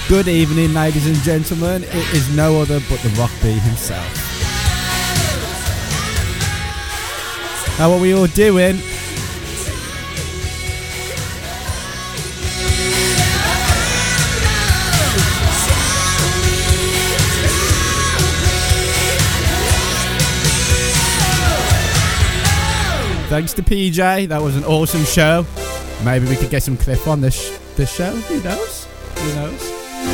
Good evening, ladies and gentlemen. It is no other but the Rock B himself. How are we all doing? Thanks to PJ, that was an awesome show. Maybe we could get some Cliff on this show. Who knows? Who knows?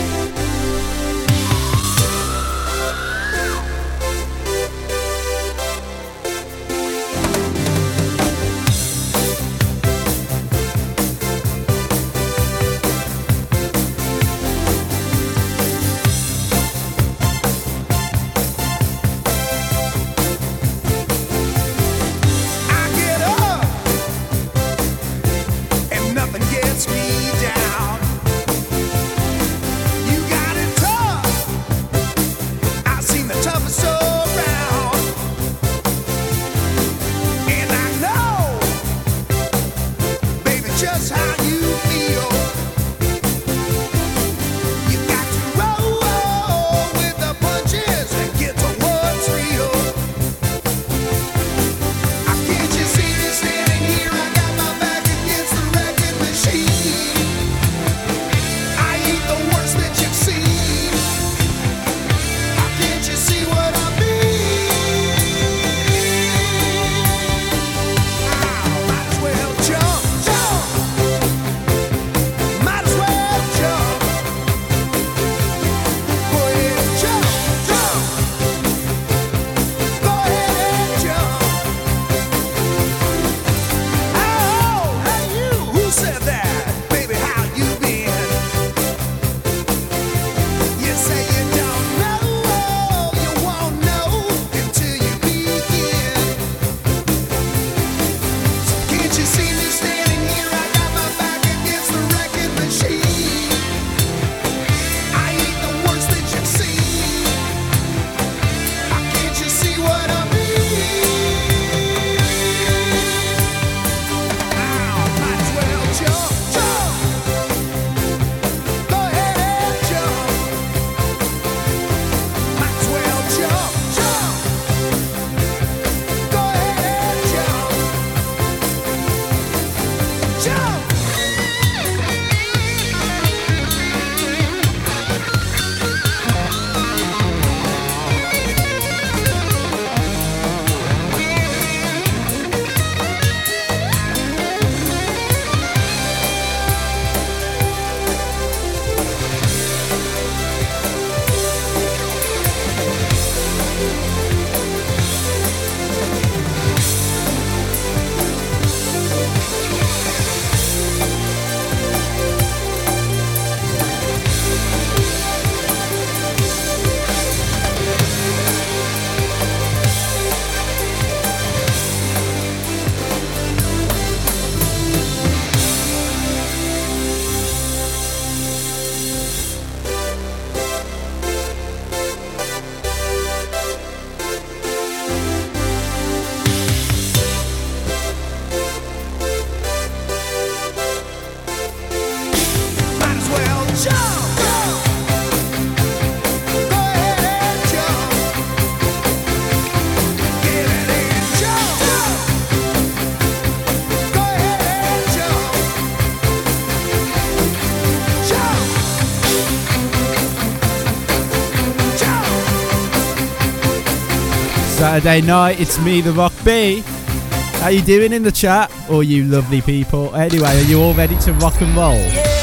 Saturday night, it's me, the Rock B. How you doing in the chat, all you lovely people? Anyway, are you all ready to rock and roll?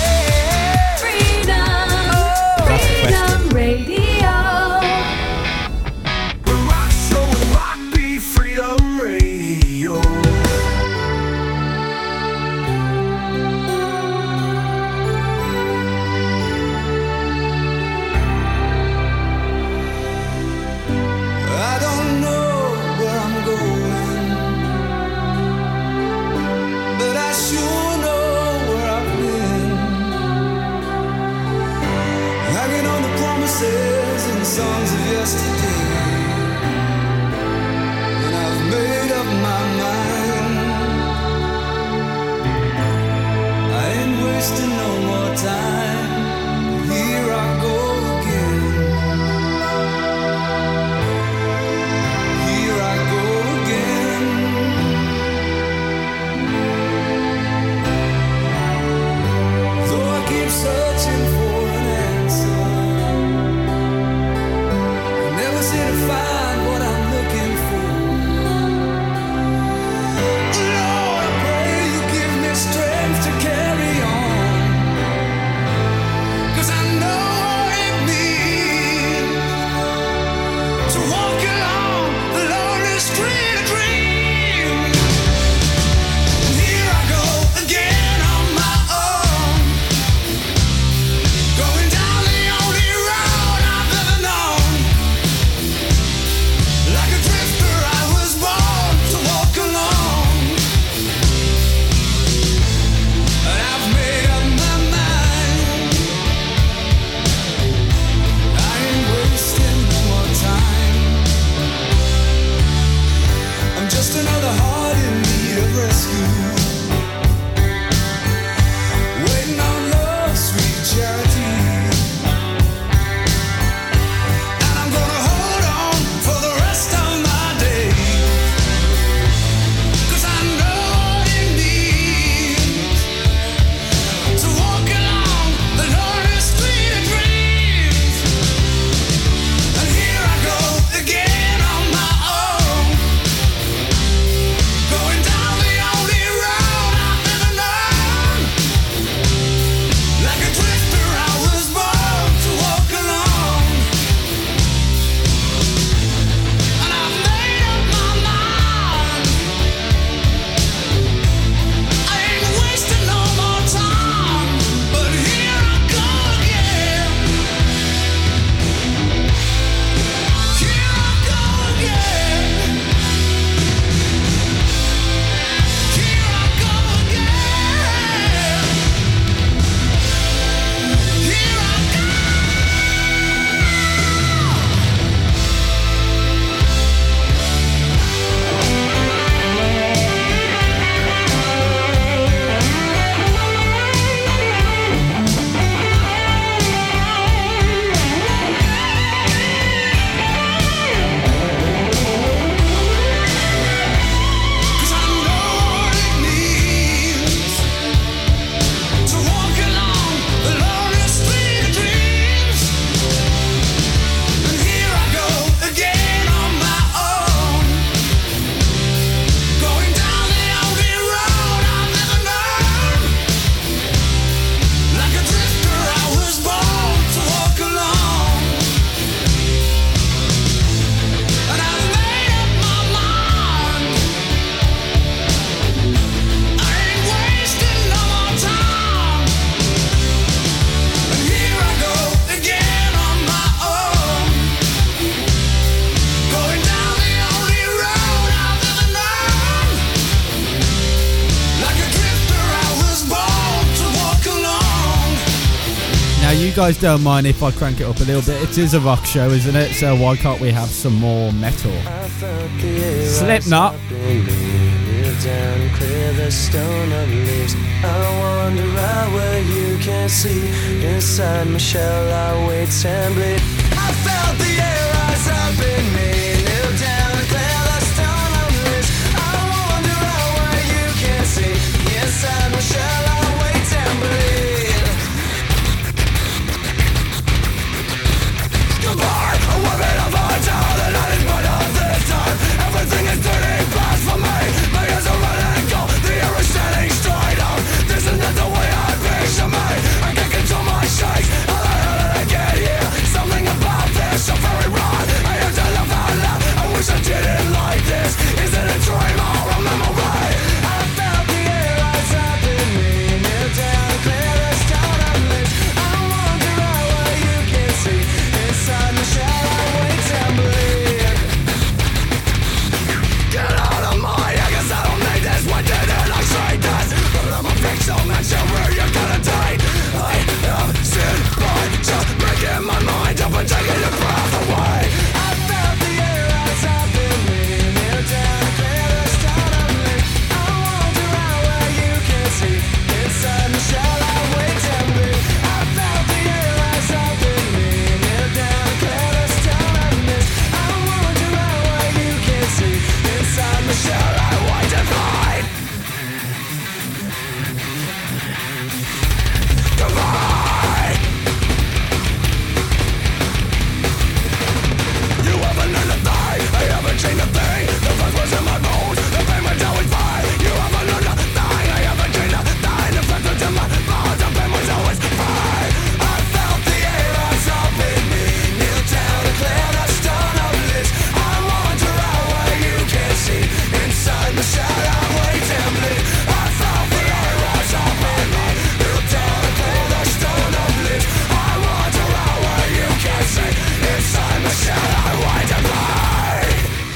Yeah. Freedom, That's the question. Freedom Radio. Rock show with Rock B, Freedom Radio. I don't know where I'm going, but I sure know where I've been. Hanging on the promises and songs of yesterday, and I've made up my mind. you guys don't mind if I crank it up a little bit. It is a rock show, isn't it? So why can't we have some more metal? Slipknot. Down, clear the stone of leaves. I wander out where you can't see. Inside my shell, I wait and bleed. I felt the air rise up in me. Kneel down and clear the stone of leaves. I wander out where you can't see. Inside my shell, I wait and bleed. Goodbye, a weapon of our time. The night is but of this time. Everything is turning fast for me. My ears are running cold. The air is standing straight up. This is not the way I picture me. I can't control my shakes. How the hell did I get here? Something about this so very wrong. I have to laugh out loud. I wish I didn't like this. Is it a dream or a memory? I felt the air rise up in me. Kneel down, clear the stone of leaves. I wander out where you can't see. Inside my shell, I wait and bleed. Get out of my, I guess I don't need this. Why didn't I say this? I'm a pixel mention where you're gonna die. I have sinned by just breaking my mind up and taking your breath away. I felt the air rise up in me. Kneel down, clear the stone of leaves. I wander out where you can't see. Inside my shell, I wait and bleed. I felt the air rise up in me. Kneel down, clear the stone of leaves. I wander out where you can't see. Inside my shell, I wait and bleed. Goodbye. You haven't learned a thing. I haven't changed a thing. The fact was in my bones. The pain was always fine. You haven't learned a thing. I haven't changed a thing. The fact was in my bones. The pain was always fine. I felt the air rise up in me. Kneel down and clear the stone of leaves. I wander out where you can't see. Inside my shell, I wait and bleed. I felt the air rise up in me. Kneel down and clear the stone of leaves. I wander out where you can't see. Inside my shell, I wait and bleed.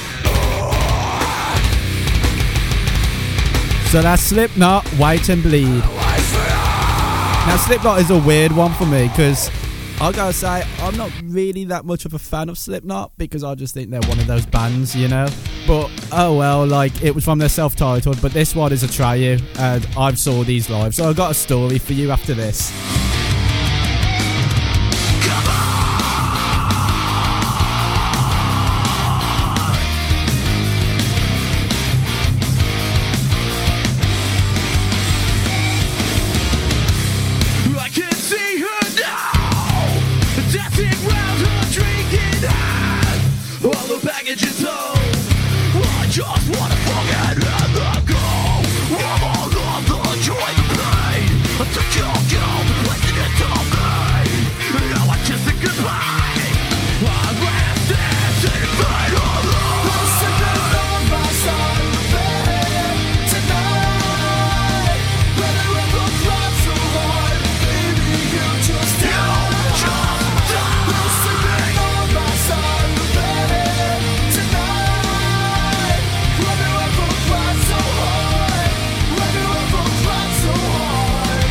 So that's Slipknot, Wait and Bleed. Now Slipknot is a weird one for me because I gotta say I'm not really that much of a fan of Slipknot because I just think they're one of those bands, you know. But oh well, like it was from their self-titled, but this one is a trio and I've saw these live, so I've got a story for you after this. I can see her now, dancing round her, drinking high. All the baggage is home. I just wanna forget and let go of all of the joy and pain. I took your guilt and placed it into me. Now I kiss it goodbye. I'm resting, sitting right alone. I'm sitting on my side of the bed tonight. But I will cry so hard, baby, you just die. I'm sitting on my side of the bed tonight. When I will cry so hard, when I will cry so hard.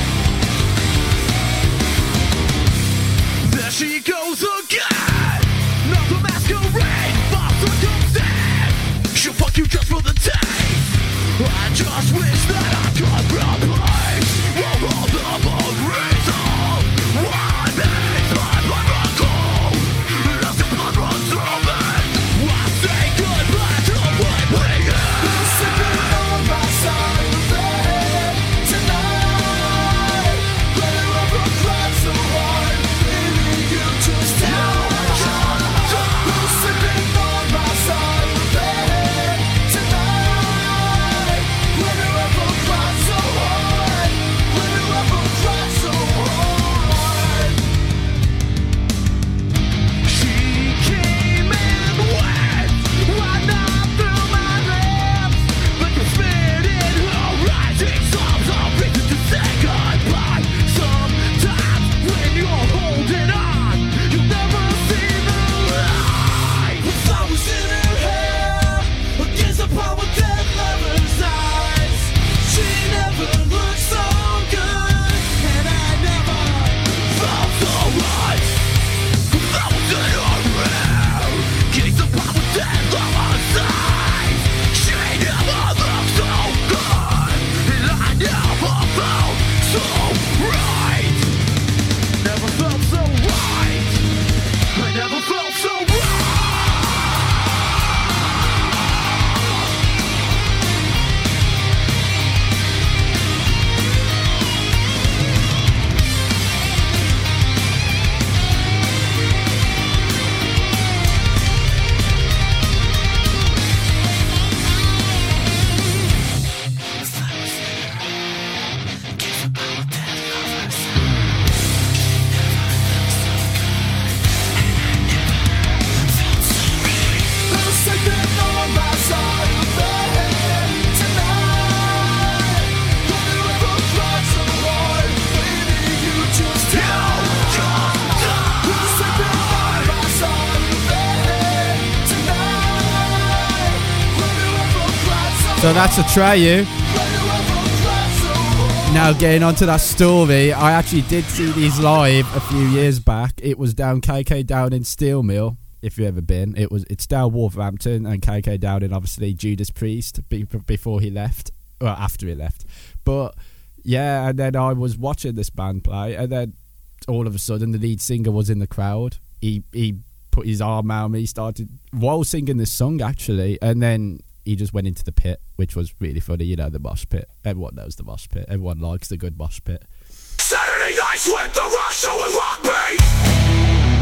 There she goes again. Not the masquerade, false circumstance. She'll fuck you just for the taste. I just wish that I could replace all the reason why makes my blood run cold. As the blood runs through me, I say goodbye to what we had. I'm sitting on my side of the bed tonight. But I will cry so hard, baby, you just die. I'm sitting on my side of the bed tonight. When I will cry So that's Atreyu. Now getting onto that story, I actually did see these live a few years back. It was down KK Down in Steel Mill, if you've ever been. It's down Wolverhampton, and KK Down in obviously Judas Priest before he left, well, after he left. But yeah, and then I was watching this band play, and then all of a sudden the lead singer was in the crowd. He put his arm around me, started while singing this song actually, and then he just went into the pit, which was really funny. You know, the mosh pit. Everyone knows the mosh pit. Everyone likes the good mosh pit. Saturday nights with the Rush Show and Rock Beat.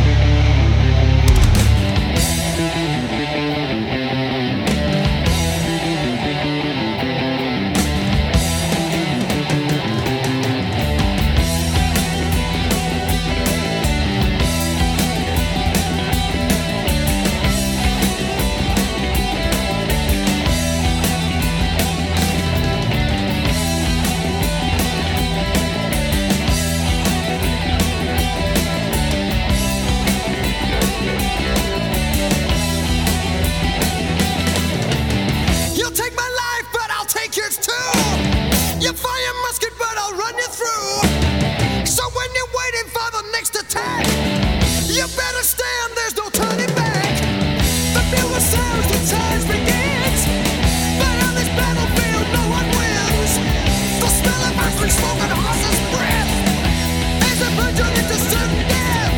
You'll take my life, but I'll take yours too. You fire musket, but I'll run you through. So when you're waiting for the next attack, you better stand, there's no turning back. The bugle sounds, the charge begins. But on this battlefield, no one wins. The smell of ice cream smoke and a horse's breath is a virgin into certain death.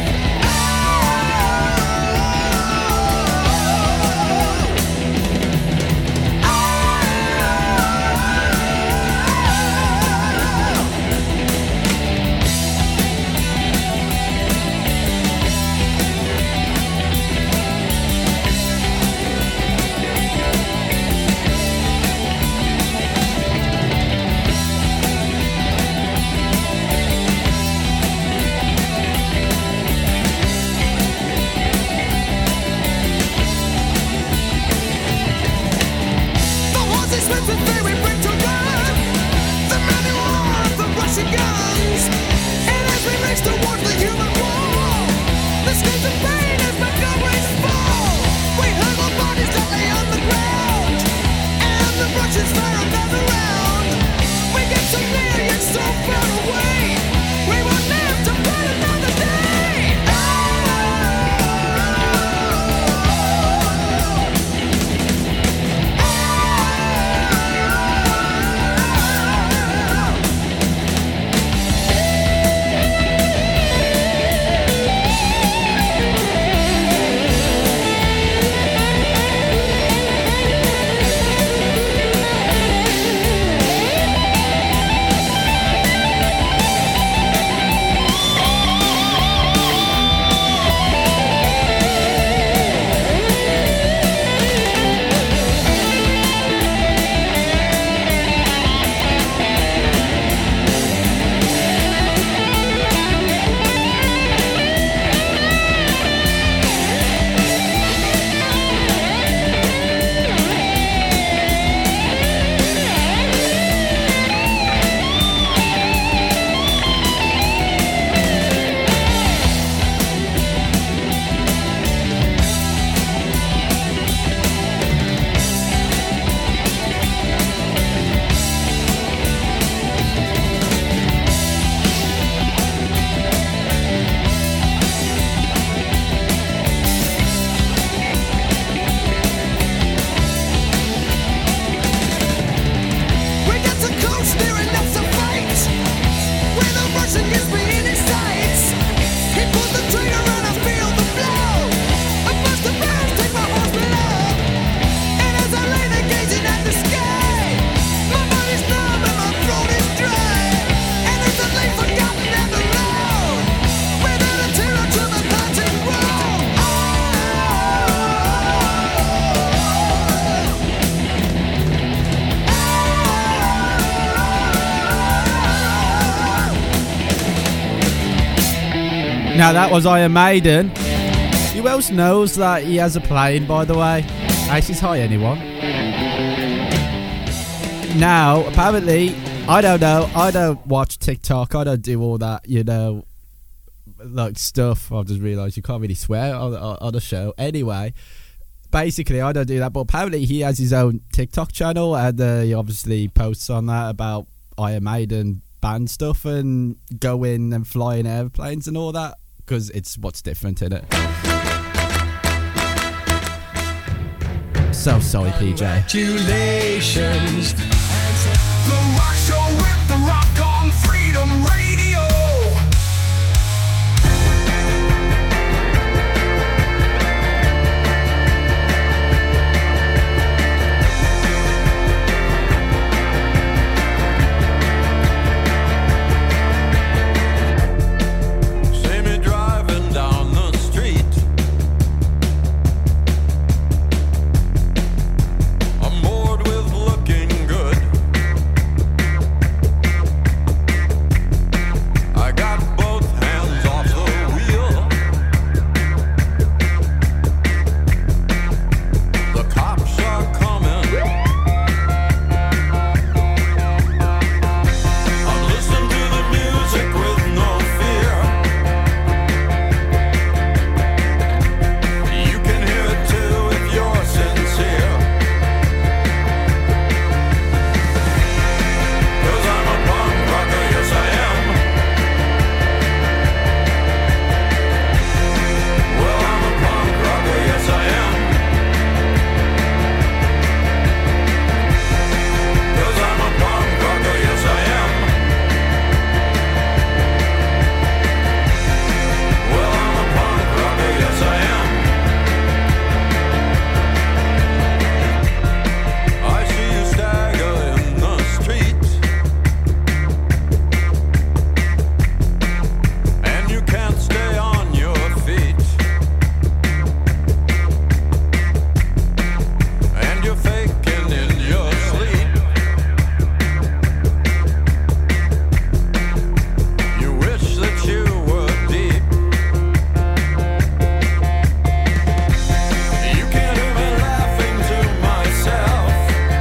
The horses went to very quick to run. The men who are the Russian guns. And as we race towards the human wall, the screams of pain as my comrades fall. We hurl our bodies that lay on the ground, and the Russians fire another round. We get so near yet so far away. We will live to fight another day. We got the coast near enough to fight. Where the Russian gets me in his sights. He pulled the trigger and I feel the blow. I must have bounced, take my horse below. And as I lay there gazing at the sky, my body's numb and my throat is dry. And as I lay forgotten at the road, without a terror to my parting road. Now that was Iron Maiden. Who else knows that he has a plane, by the way? Aces High, anyone? Now, apparently, I don't know. I don't watch TikTok. I don't do all that, you know, like stuff. I've just realised you can't really swear on the show. Anyway, basically, I don't do that. But apparently, he has his own TikTok channel, and he obviously posts on that about Iron Maiden band stuff and going and flying airplanes and all that, because it's what's different in it. So sorry, PJ. Congratulations. The Rock Show with The Rock on Freedom Radio. See me driving down the street. I'm bored with looking good. I got both hands off the wheel. The cops are coming. I'm listening to the music with no fear. You can hear it too if you're sincere. 'Cause I'm a punk rocker, yes I am. Well, I'm a punk rocker, yes I am. 'Cause I'm a punk rocker, yes I am. Well, I'm a punk rocker, yes I am. I see you stagger in the street, and you can't stay on your feet, and you're faking in your sleep. You wish that you were deep. You can't hear me laughing to myself.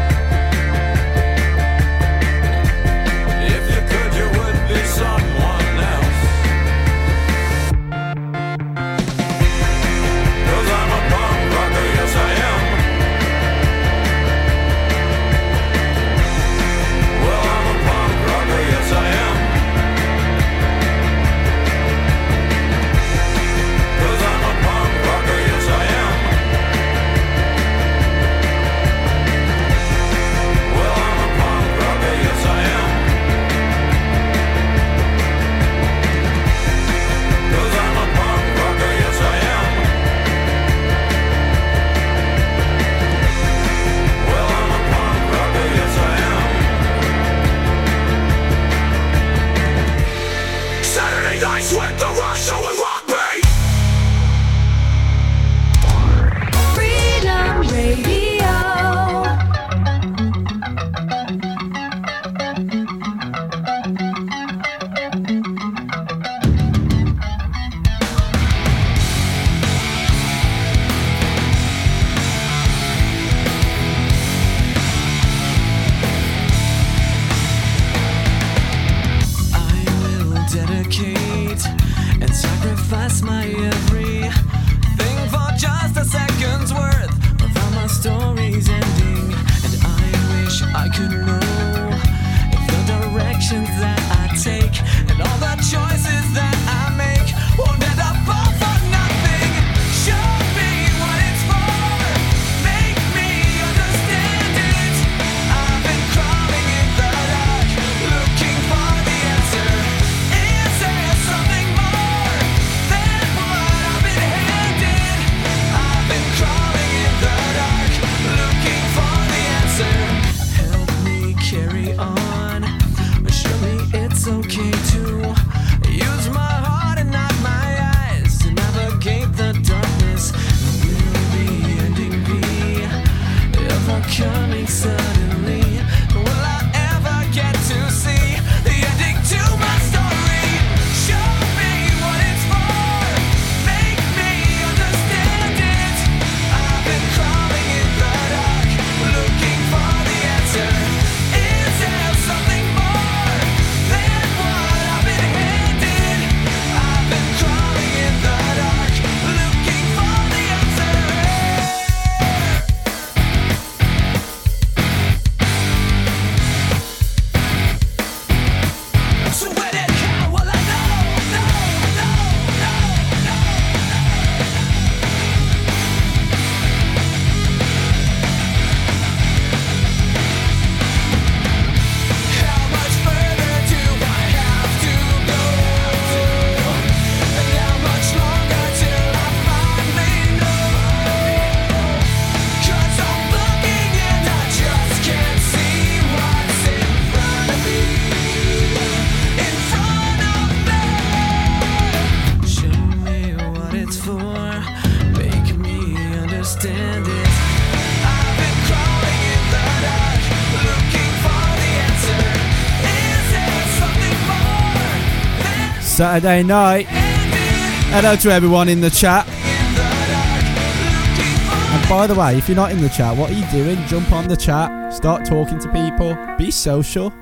If you could, you would be someone else. 'Cause I'm a punk rocker, yes I am. Well, I'm a punk rocker, yes I am. 'Cause I'm a punk rocker, yes I am. Well, I'm a punk rocker, yes I am. 'Cause I'm a punk rocker, yes I am. Well, I'm a punk rocker, yes I am. Saturday nights with The Rock Show and Rock Beat. Freedom Radio. I will dedicate and sacrifice my everything for just a second's worth of how my story's ending. And I wish I could know if the directions that I take and all the choices that I make won't end up all for nothing. Show me what it's for, make me understand it. I've been crawling in the dark, looking for the answer. Is there something more than what Saturday night. Hello to everyone in the chat. And by the way, if you're not in the chat, what are you doing? Jump on the chat, start talking to people, be social.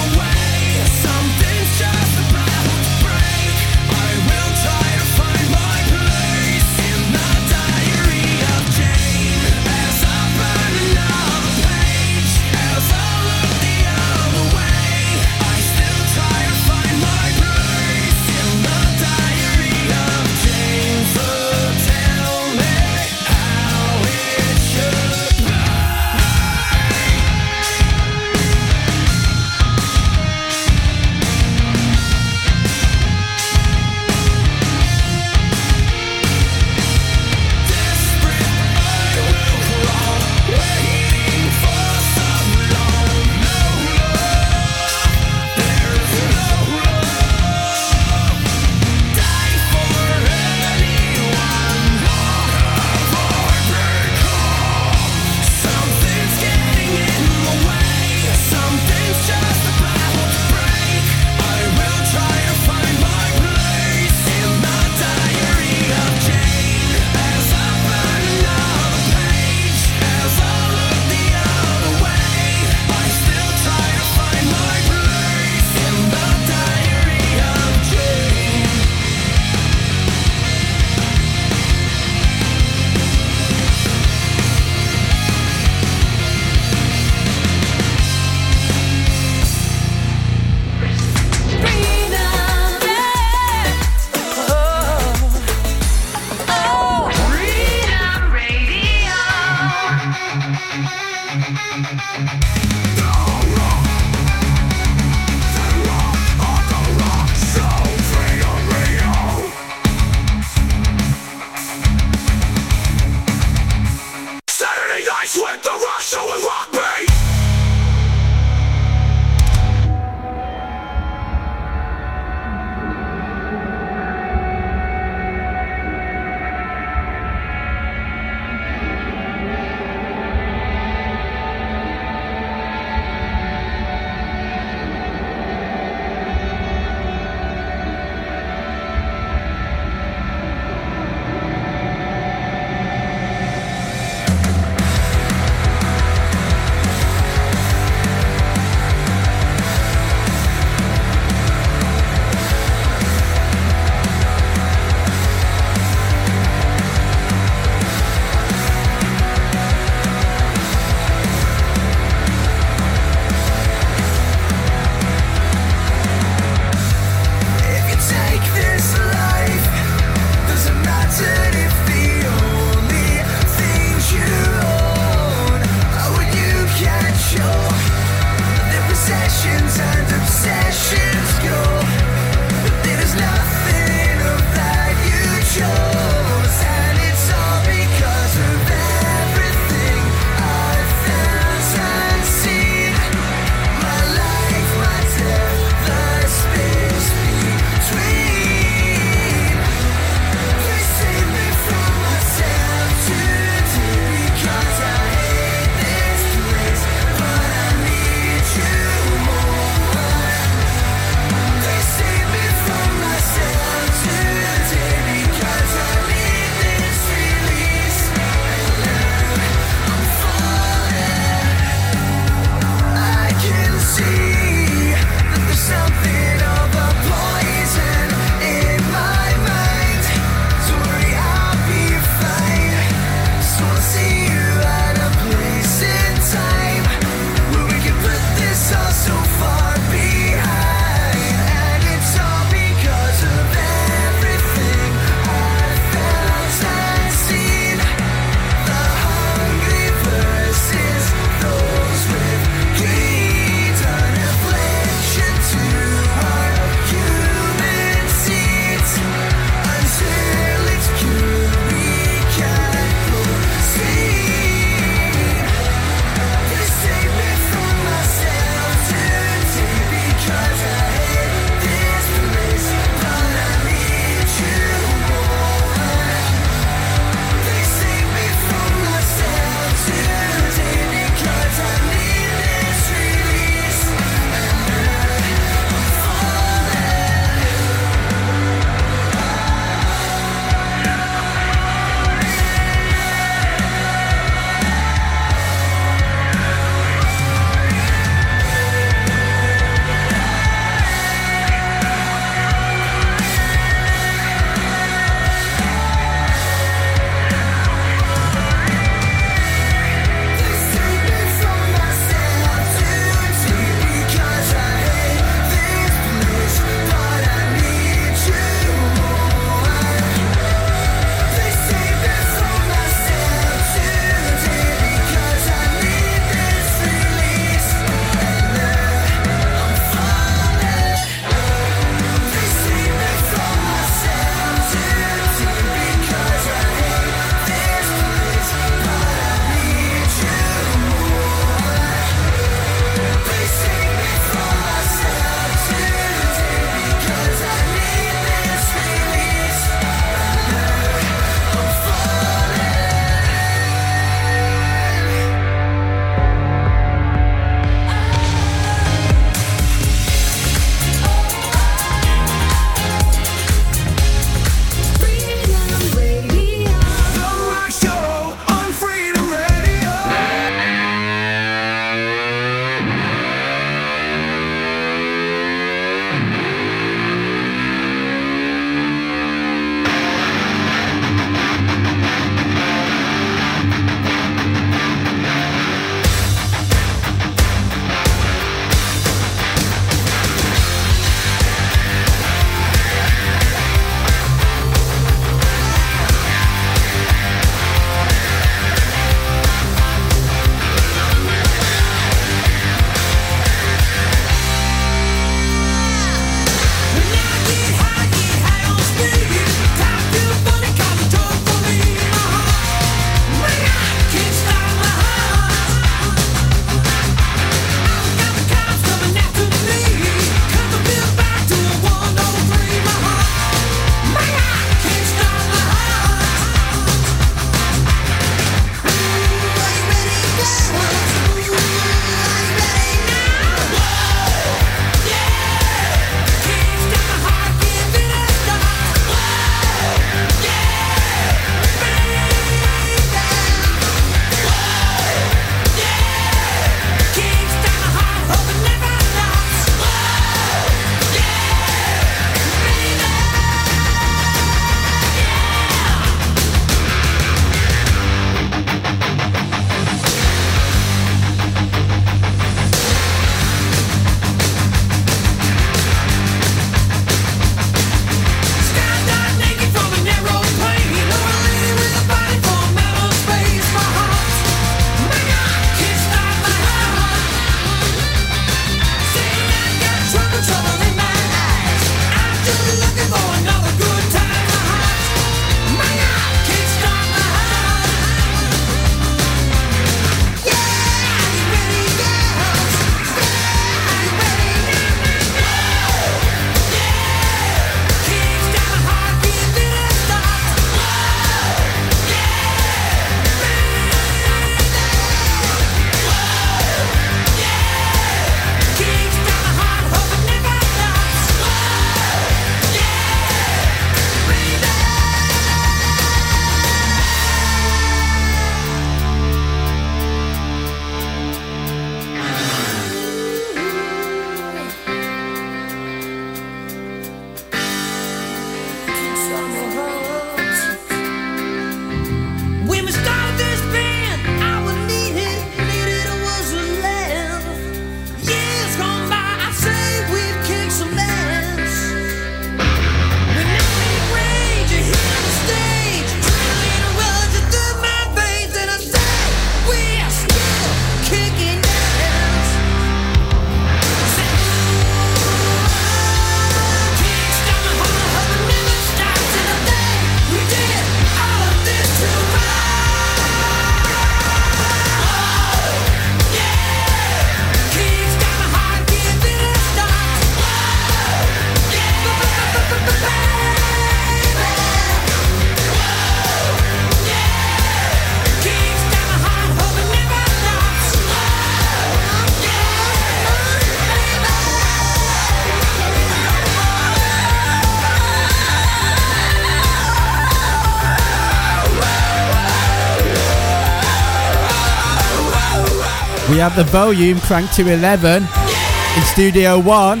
We have the volume cranked to 11 in Studio 1.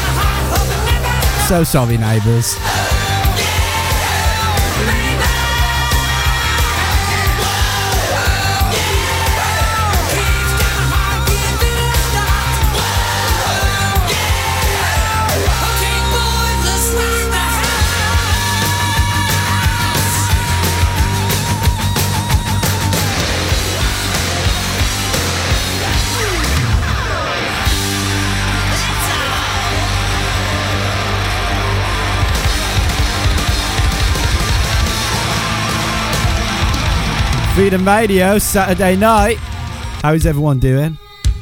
So sorry, neighbours. Freedom Radio, Saturday night. How's everyone doing?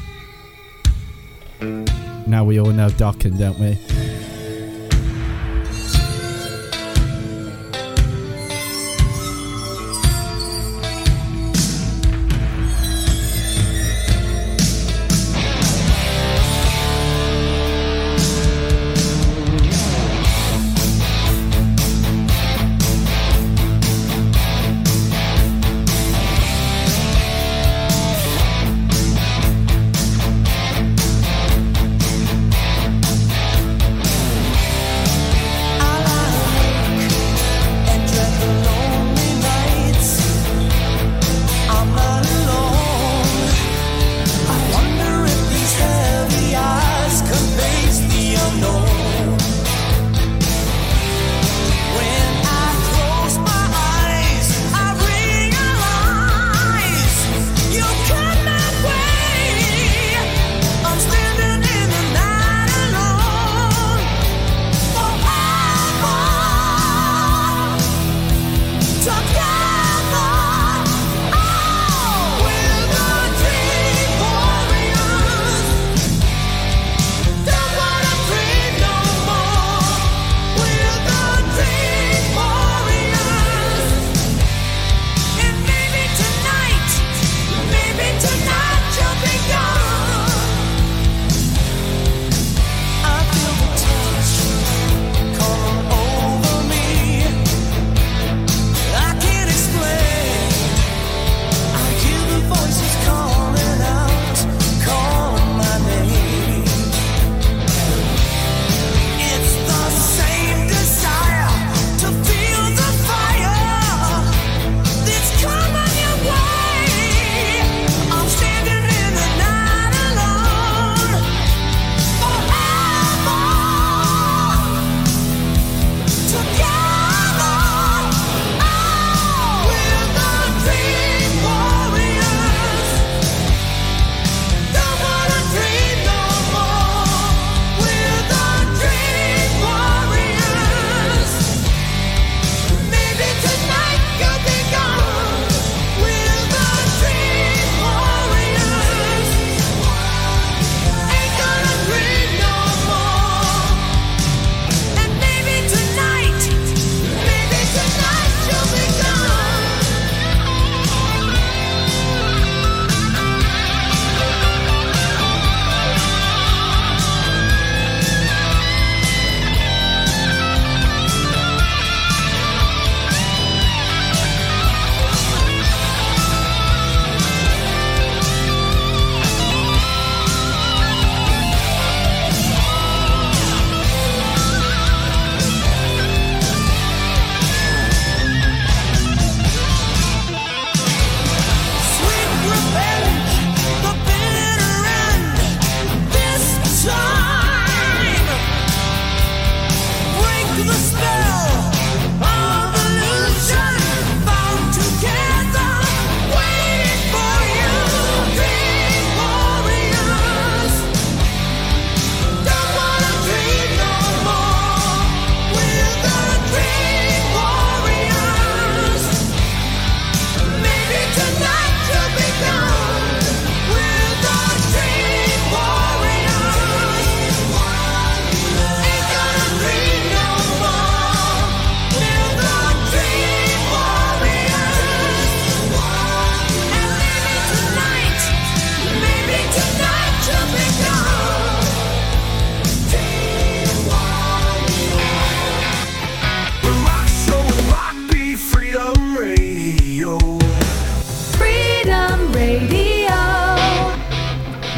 Now we all know Dokken, don't we?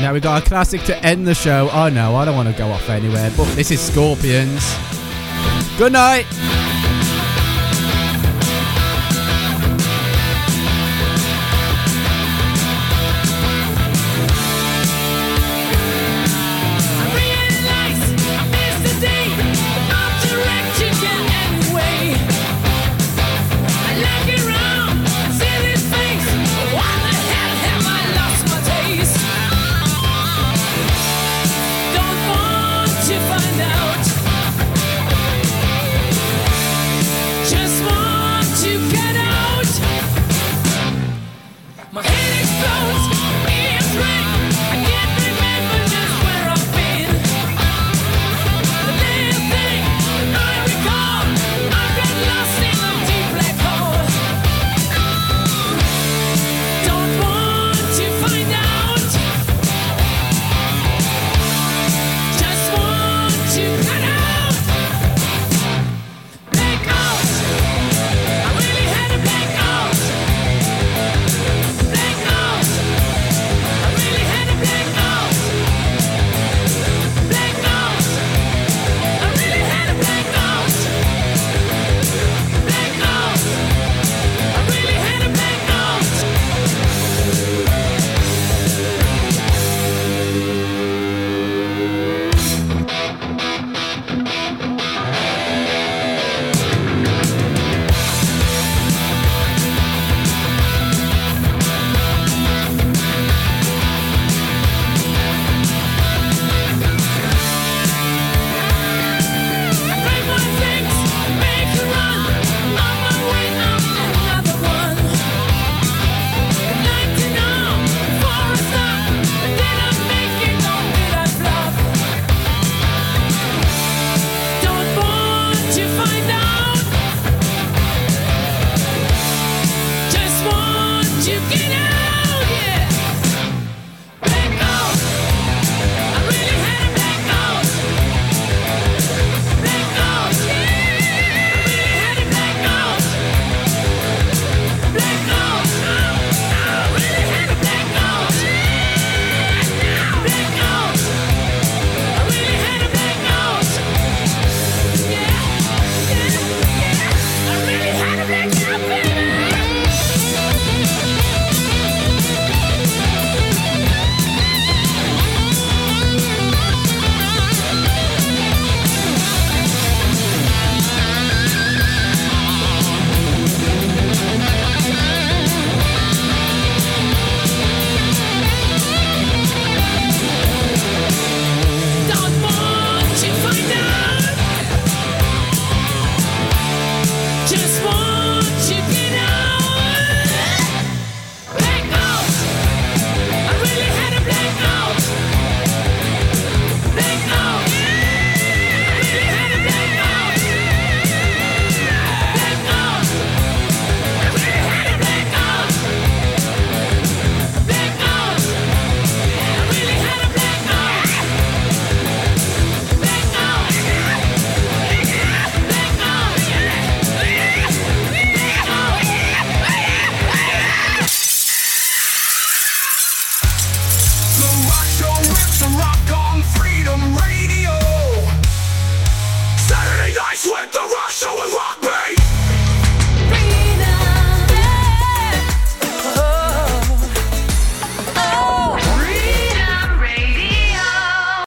Now we got a classic to end the show. Oh no, I don't want to go off anywhere, but this is Scorpions. Good night.